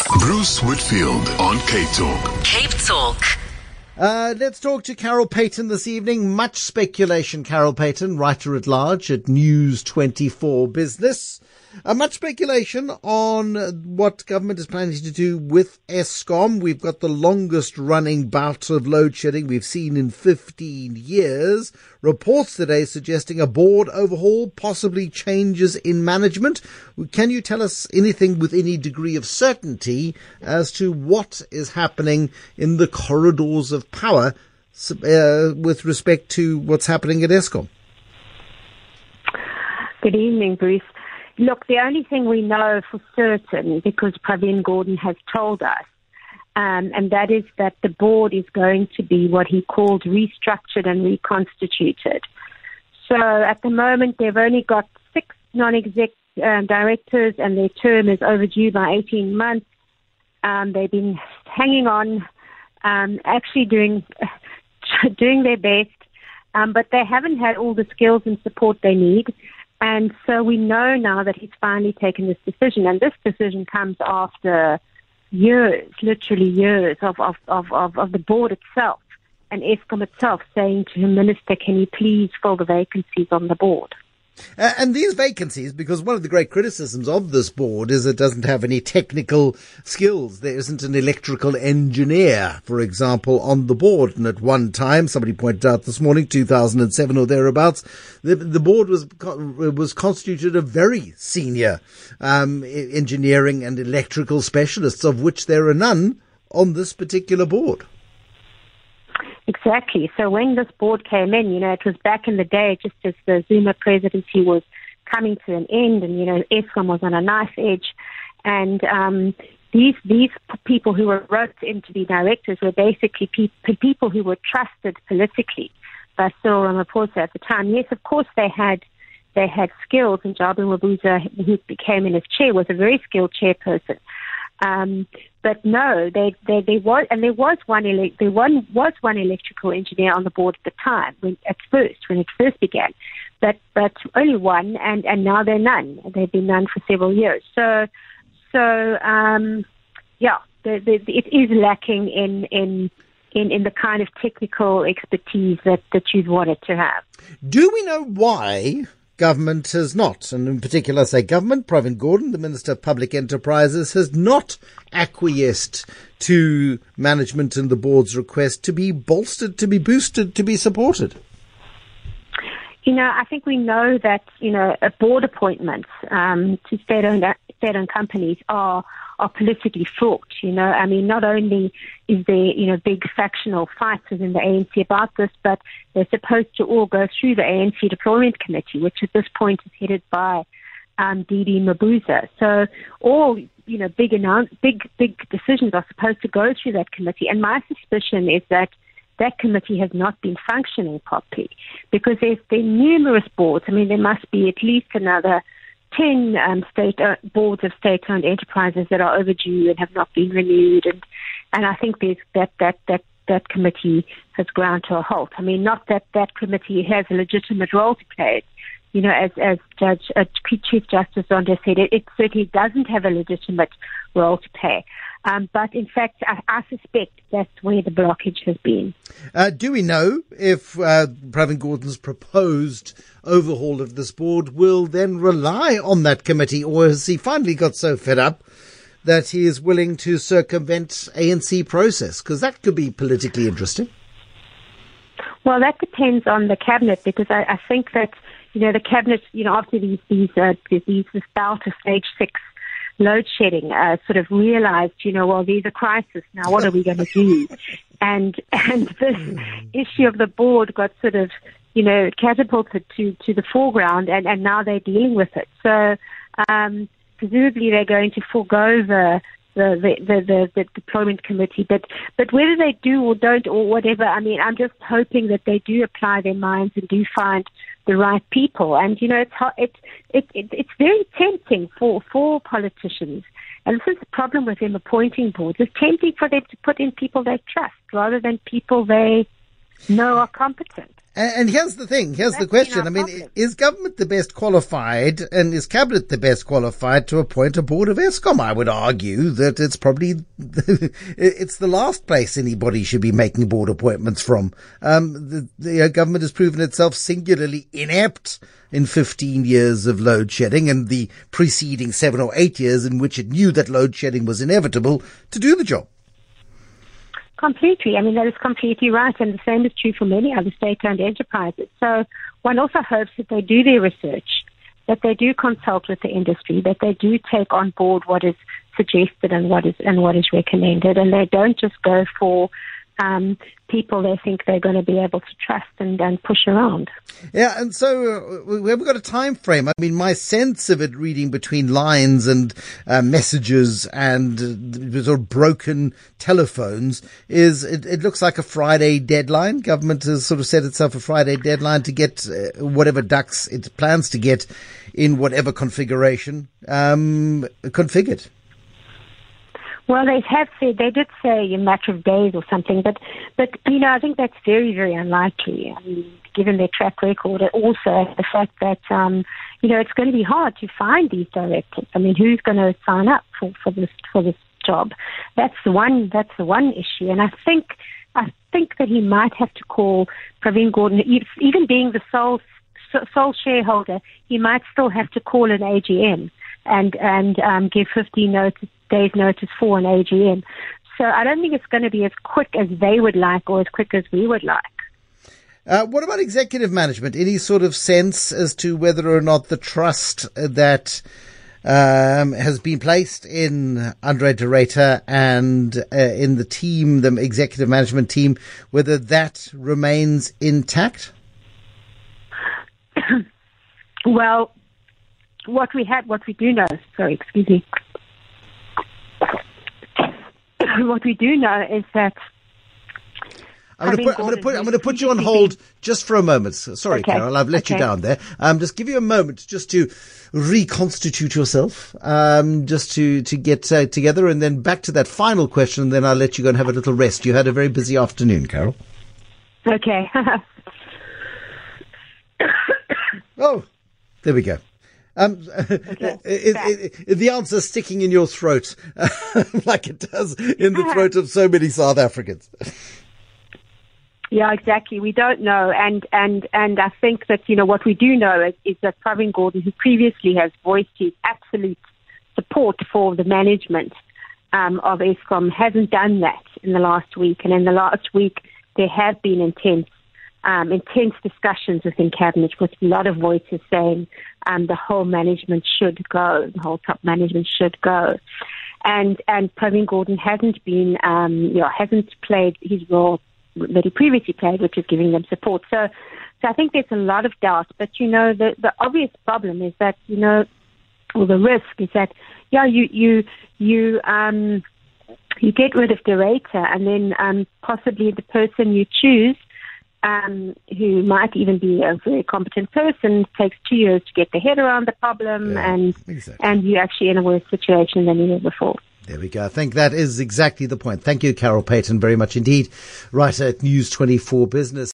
Bruce Whitfield on Cape Talk. Cape Talk. Let's talk to Carol Payton this evening. Much speculation, Carol Payton, writer at large at News 24 Business. Much speculation on what government is planning to do with Eskom. We've got the longest running bout of load shedding we've seen in 15 years. Reports today suggesting a board overhaul, possibly changes in management. Can you tell us anything with any degree of certainty as to what is happening in the corridors of power with respect to what's happening at Eskom? Good evening, Bruce. Look, the only thing we know for certain, because Pravin Gordhan has told us, and that is that the board is going to be what he called restructured and reconstituted. So at the moment, they've only got 6 non-exec directors, and their term is overdue by 18 months. They've been hanging on, actually doing their best, but they haven't had all the skills and support they need. And so we know now that he's finally taken this decision, and this decision comes after years, literally years, of the board itself and Eskom itself saying to him, Minister, can you please fill the vacancies on the board? And these vacancies, because one of the great criticisms of this board is it doesn't have any technical skills. There isn't an electrical engineer, for example, on the board. And at one time, somebody pointed out this morning, 2007 or thereabouts, the board was constituted of very senior engineering and electrical specialists, of which there are none on this particular board. Exactly. So when this board came in, it was back in the day, just as the Zuma presidency was coming to an end, and, Eskom was on a knife edge. And these people who were roped in to be directors were basically people who were trusted politically by Cyril Ramaphosa at the time. Yes, of course, they had skills, and Jabu Mabuza, who became in his chair, was a very skilled chairperson. But no, there was one electrical engineer on the board at the time when it first began, but only one, and now there are none. There've been none for several years. So it is lacking in the kind of technical expertise that you'd wanted to have. Do we know why government has not, and in particular, say government, Pravin Gordhan, the Minister of Public Enterprises, has not acquiesced to management and the board's request to be bolstered, to be boosted, to be supported? I think we know that, board appointments to state-owned companies are politically fraught. Not only is there, big factional fights within the ANC about this, but they're supposed to all go through the ANC Deployment Committee, which at this point is headed by Didi Mabuza. So all, big decisions are supposed to go through that committee. And my suspicion is that committee has not been functioning properly, because there are numerous boards. There must be at least another 10 boards of state-owned enterprises that are overdue and have not been renewed, and I think there's that committee has ground to a halt. Not that committee has a legitimate role to play. As Chief Justice Zondo said, it certainly doesn't have a legitimate role to play. But in fact, I suspect that's where the blockage has been. Do we know if Pravin Gordhan's proposed overhaul of this board will then rely on that committee, or has he finally got so fed up that he is willing to circumvent ANC process? Because that could be politically interesting. Well, that depends on the cabinet, because I think that the cabinet, after this bout of stage 6 load shedding, sort of realized, there's a crisis now. What are we going to do? And this issue of the board got sort of, catapulted to the foreground, and now they're dealing with it. So presumably they're going to forego the deployment committee, but whether they do or don't or whatever, I'm just hoping that they do apply their minds and do find the right people. And it's very tempting for politicians, and this is the problem with them appointing boards. It's tempting for them to put in people they trust rather than people they know are competent. And here's the thing, here's the question. I mean, is government the best qualified and is Cabinet the best qualified to appoint a board of Eskom? I would argue that it's probably, it's the last place anybody should be making board appointments from. The government has proven itself singularly inept in 15 years of load shedding and the preceding 7 or 8 years in which it knew that load shedding was inevitable to do the job. Completely. I mean, that is completely right. And the same is true for many other state-owned enterprises. So one also hopes that they do their research, that they do consult with the industry, that they do take on board what is suggested and what is recommended, and they don't just go for people they think they're going to be able to trust and push around. Yeah, and so we haven't got a time frame. I mean, my sense of it, reading between lines and messages and sort of broken telephones, is it looks like a Friday deadline. Government has sort of set itself a Friday deadline to get whatever ducks it plans to get in whatever configuration configured. Well, they did say a matter of days or something, but I think that's very, very unlikely. I mean, given their track record, also the fact that it's going to be hard to find these directors. I mean, who's going to sign up for this job? That's the one issue, and I think that he might have to call Pravin Gordhan, even being the sole shareholder. He might still have to call an AGM and give 15 days notice for an AGM. So I don't think it's going to be as quick as they would like or as quick as we would like. What about executive management? Any sort of sense as to whether or not the trust that has been placed in Andre de Ruyter and in the team, the executive management team, whether that remains intact? Well, what we do know, what we do know is that I'm going to put you on hold just for a moment. Sorry, okay. Carol, I've let you down there. Just give you a moment just to reconstitute yourself, just to get together, and then back to that final question, and then I'll let you go and have a little rest. You had a very busy afternoon, Carol. Okay. Oh, there we go. The answer sticking in your throat like it does in the throat of so many South Africans. Yeah, exactly. We don't know. And I think that, what we do know is that Pravin Gordhan, who previously has voiced his absolute support for the management of Eskom, hasn't done that in the last week. And in the last week, there have been intense discussions within Cabinet with a lot of voices saying the whole management should go, the whole top management should go. And Pravin Gordhan hasn't played his role that he previously played, which is giving them support. So I think there's a lot of doubt. But, the obvious problem is that, or the risk is that, you get rid of de Ruyter and then possibly the person you choose, who might even be a very competent person, takes 2 years to get their head around the problem, and you're actually in a worse situation than you were before. There we go. I think that is exactly the point. Thank you, Carol Payton, very much indeed. Writer at News 24 Business.